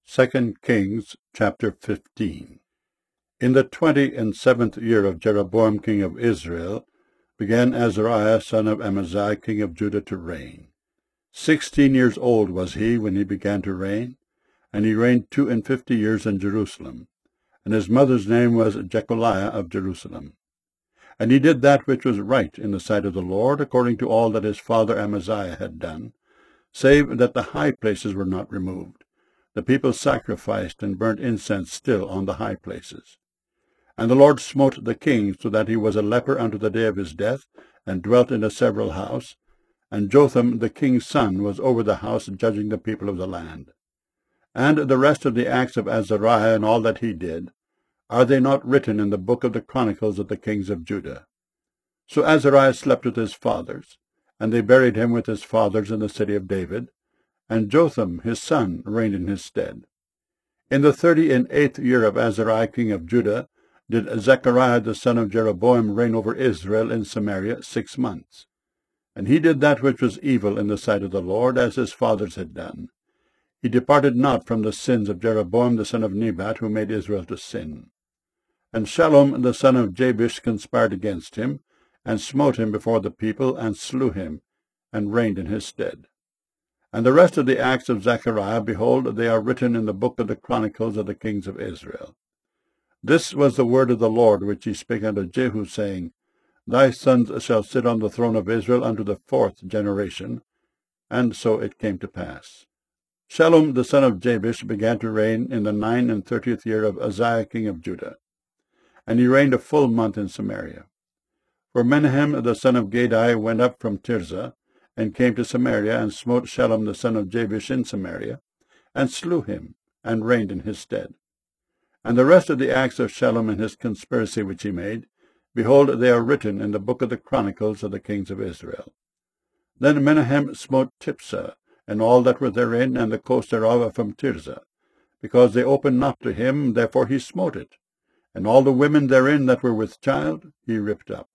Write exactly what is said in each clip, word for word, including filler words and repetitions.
Second Kings chapter fifteen. In the twenty and seventh year of Jeroboam king of Israel began Azariah son of Amaziah king of Judah to reign. Sixteen years old was he when he began to reign, and he reigned two and fifty years in Jerusalem. And his mother's name was Jecholiah of Jerusalem. And he did that which was right in the sight of the Lord, according to all that his father Amaziah had done, save that the high places were not removed. The people sacrificed and burnt incense still on the high places. And the Lord smote the king, so that he was a leper unto the day of his death, and dwelt in a several house. And Jotham the king's son was over the house, judging the people of the land. And the rest of the acts of Azariah and all that he did, are they not written in the book of the chronicles of the kings of Judah? So Azariah slept with his fathers, and they buried him with his fathers in the city of David, and Jotham his son reigned in his stead. In the thirty and eighth year of Azariah king of Judah did Zechariah the son of Jeroboam reign over Israel in Samaria six months. And he did that which was evil in the sight of the Lord, as his fathers had done. He departed not from the sins of Jeroboam the son of Nebat, who made Israel to sin. And Shallum the son of Jabesh conspired against him, and smote him before the people, and slew him, and reigned in his stead. And the rest of the acts of Zechariah, behold, they are written in the book of the chronicles of the kings of Israel. This was the word of the Lord which he spake unto Jehu, saying, Thy sons shall sit on the throne of Israel unto the fourth generation. And so it came to pass. Shallum the son of Jabesh began to reign in the nine and thirtieth year of Uzziah king of Judah. And he reigned a full month in Samaria. For Menahem the son of Gadai went up from Tirzah, and came to Samaria, and smote Shallum the son of Jabesh in Samaria, and slew him, and reigned in his stead. And the rest of the acts of Shallum and his conspiracy which he made, behold, they are written in the book of the chronicles of the kings of Israel. Then Menahem smote Tiphsah, and all that were therein, and the coast thereof from Tirzah, because they opened not to him, therefore he smote it. And all the women therein that were with child he ripped up.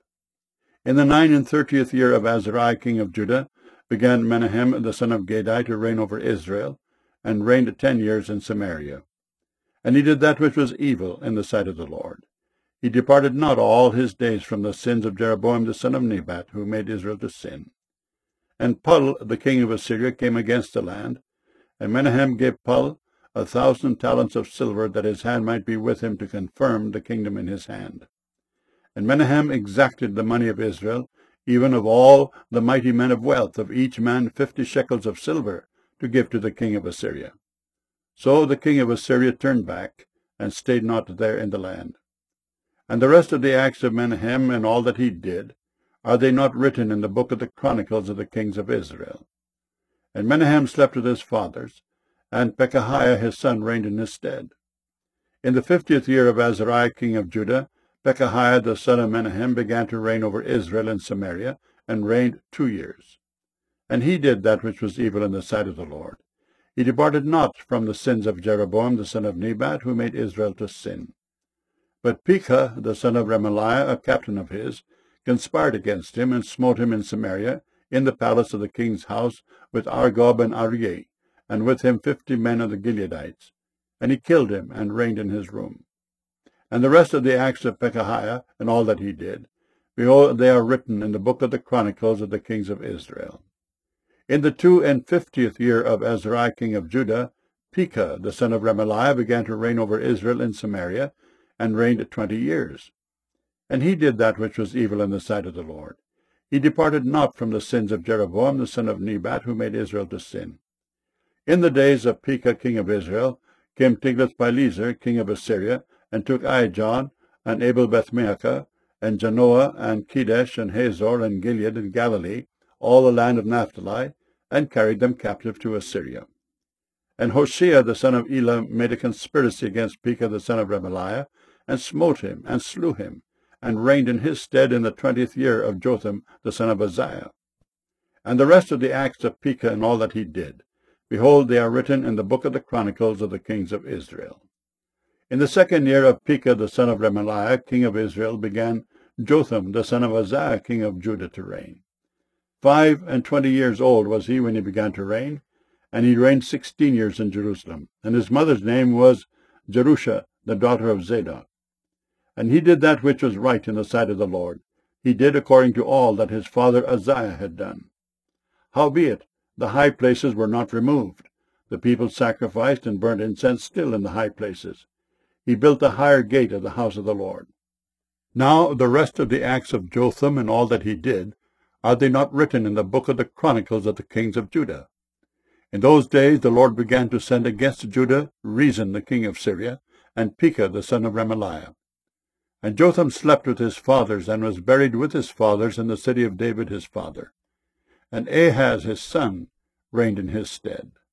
In the nine and thirtieth year of Azariah king of Judah began Menahem the son of Gadai to reign over Israel, and reigned ten years in Samaria. And he did that which was evil in the sight of the Lord. He departed not all his days from the sins of Jeroboam the son of Nebat, who made Israel to sin. And Pul the king of Assyria came against the land, and Menahem gave Pul a thousand talents of silver, that his hand might be with him to confirm the kingdom in his hand. And Menahem exacted the money of Israel, even of all the mighty men of wealth, of each man fifty shekels of silver, to give to the king of Assyria. So the king of Assyria turned back, and stayed not there in the land. And the rest of the acts of Menahem, and all that he did, are they not written in the book of the chronicles of the kings of Israel? And Menahem slept with his fathers, and Pekahiah his son reigned in his stead. In the fiftieth year of Azariah king of Judah, Pekahiah the son of Menahem began to reign over Israel in Samaria, and reigned two years. And he did that which was evil in the sight of the Lord. He departed not from the sins of Jeroboam the son of Nebat, who made Israel to sin. But Pekah the son of Remaliah, a captain of his, conspired against him, and smote him in Samaria, in the palace of the king's house, with Argob and Aryeh, and with him fifty men of the Gileadites. And he killed him, and reigned in his room. And the rest of the acts of Pekahiah, and all that he did, behold, they are written in the book of the chronicles of the kings of Israel. In the two and fiftieth year of Azariah king of Judah, Pekah the son of Remaliah began to reign over Israel in Samaria, and reigned twenty years. And he did that which was evil in the sight of the Lord. He departed not from the sins of Jeroboam the son of Nebat, who made Israel to sin. In the days of Pekah king of Israel came Tiglath-Pileser king of Assyria, and took Aijalon, and Abel-Beth-maachah, and Janoah, and Kedesh, and Hazor, and Gilead, and Galilee, all the land of Naphtali, and carried them captive to Assyria. And Hoshea the son of Elah made a conspiracy against Pekah the son of Remaliah, and smote him, and slew him, and reigned in his stead in the twentieth year of Jotham the son of Uzziah. And the rest of the acts of Pekah, and all that he did, behold, they are written in the book of the chronicles of the kings of Israel. In the second year of Pekah the son of Remaliah, king of Israel, began Jotham the son of Uzziah, king of Judah, to reign. Five and twenty years old was he when he began to reign, and he reigned sixteen years in Jerusalem. And his mother's name was Jerusha, the daughter of Zadok. And he did that which was right in the sight of the Lord. He did according to all that his father Uzziah had done. Howbeit, the high places were not removed. The people sacrificed and burnt incense still in the high places. He built the higher gate of the house of the Lord. Now the rest of the acts of Jotham and all that he did, are they not written in the book of the Chronicles of the kings of Judah? In those days the Lord began to send against Judah Rezin the king of Syria, and Pekah the son of Remaliah. And Jotham slept with his fathers, and was buried with his fathers in the city of David his father. And Ahaz his son reigned in his stead.